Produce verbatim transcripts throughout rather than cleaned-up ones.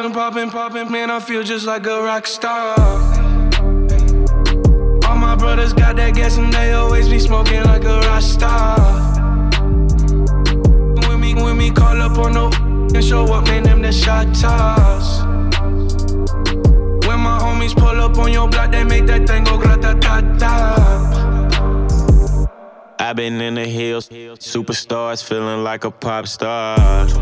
poppin', poppin', poppin', man, I feel just like a rock star. All my brothers got that gas and they always be smoking like a rock star. When me, when me call up on no and show up, man, them the shot toss. When my homies pull up on your block, they make that thing go grata-ta-ta. I've been in the hills, superstars feeling like a pop star.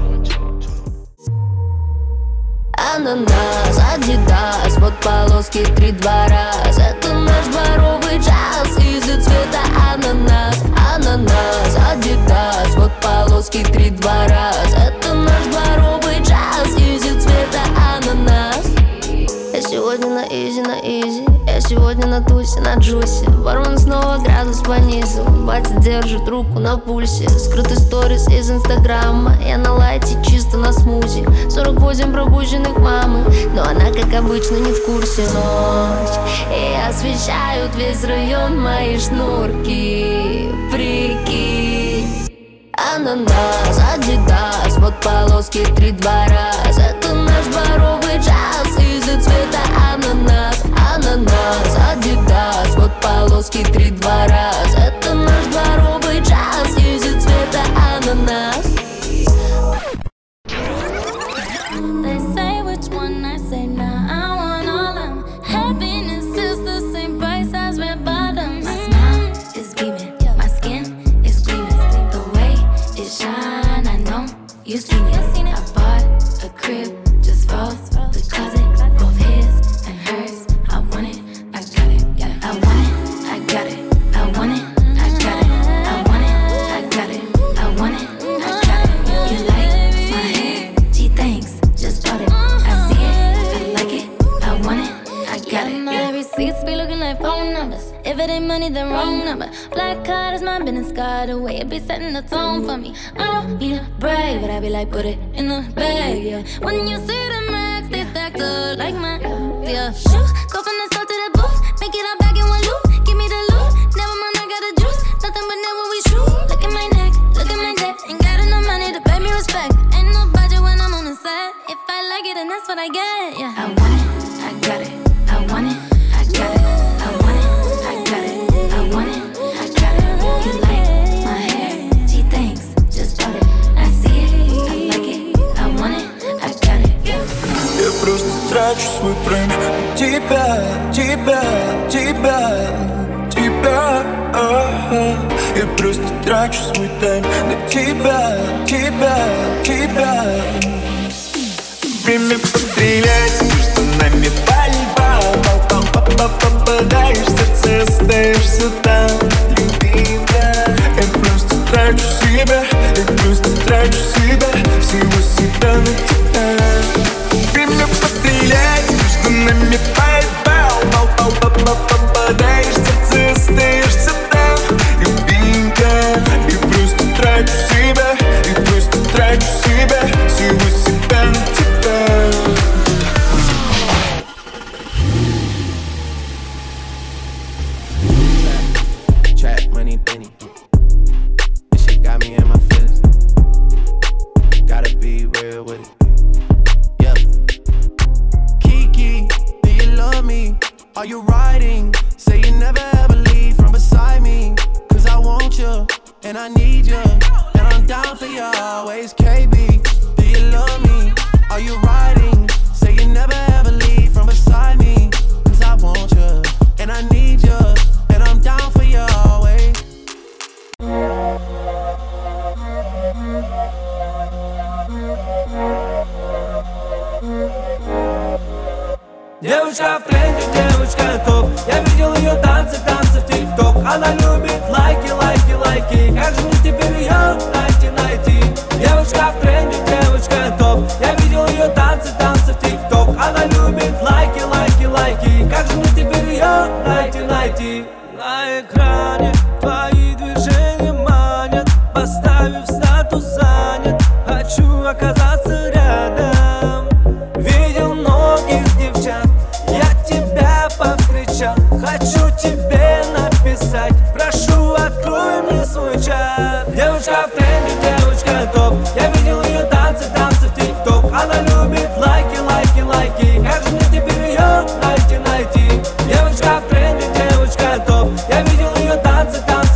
Ананас, Адидас, вот полоски три-два раз. Это наш дворовый джаз, из-за цвета ананас. Ананас, Адидас, вот полоски три-два раз. Это наш дворовый джаз, из-за цвета ананас. Я сегодня на изи, на изи. Я сегодня на тусе, на джусе. Бармен снова градус понизил. Батя держит руку на пульсе. Скрытый сторис из инстаграма. Я на лайте, чисто на смузи. сорок восемь пробужденных мамы, но она, как обычно, не в курсе. Ночь, и освещают весь район мои шнурки. Прикинь. Ананас, Адидас, вот полоски три-два раз. Это наш дворовый джаз, из-за цвета ананас. Ананас, Адидас, вот полоски три-два раз. Это наш дворовый джаз, из-за цвета ананас. They say which one I say now, I want all them. Happiness is the same price as red bottoms. My smile is beaming, my skin is gleaming. The way it shine, I know you've seen it. I bought a crib just for the closet, both his and hers. I want it, I got it, I want it, I got it, I want it, I got it, I want it, I got it, I want it, I got it. You like my hair? Gee, thanks, just bought it. I see it, I like it, I want it, I got it. My receipts be looking like phone numbers. If it ain't money, then wrong number. Black card is my business card. The way it be setting the tone for me. I don't need a brag, but I be like, put it in the bag, yeah. When you see the max, they stacked up like my, yeah. Shoot, go from the south to the booth. Make it all back in one loop. Give me the loot. Never mind, I got the juice. Nothing but never we shoot. Look at my neck, look at my neck. Ain't got enough money to pay me respect. Ain't no budget when I'm on the set. If I like it, then that's what I get, yeah. I want it, I got it, I want it, I got it, I want it, I got it, I want it, I got it. You like my hair? Gee, thanks, just bought it. I see it, I like it, I want it, I got it, yeah. Я просто трачу свой прайм на тебя, тебя, тебя, тебя. А-а. Я просто трачу свой тайм на тебя, тебя, тебя. Время пострелять, между нами пальба. Попадаешь в сердце, остаешься там, любимая. Я просто трачу себя, я просто трачу себя, всего себя на тебя. Время пострелять, между нами пальба. Попадаешь в сердце, остаешься там, любимая. Я просто трачу себя, я просто трачу себя, всего себя на тебя. Trap money, Benny. This shit got me in my feelings. Gotta be real with it. Yeah. Kiki, do you love me? Are you riding? Say you never ever leave from beside me. Cause I want you, and I need you, and I'm down for you always. K B, do you love me? Are you riding? Say you never ever leave from beside me. Cause I want you, and I need you, and I'm down for you always. Девушка в тренде, девушка топ. Я видел ее танцы, танцы в тик-ток. Она любит лайки, лайки, лайки. Как же мне теперь ее найти, найти? Девушка в тренде, девушка топ. Я видел ее танцы, танцы в тик-ток. Она любит лайки, лайки, лайки. Как же мне теперь ее найти, найти? На экране твои движения манят. Поставив статус занят, хочу оказаться рядом. Видел многих девчат, я тебя повстречал. Хочу тебе написать, прошу, открой мне свой чат. Девушка в тренде, девушка топ. Я видел ее танцы, танцы в тик-ток. Она любит лайки, лайки, ее танцы, танцы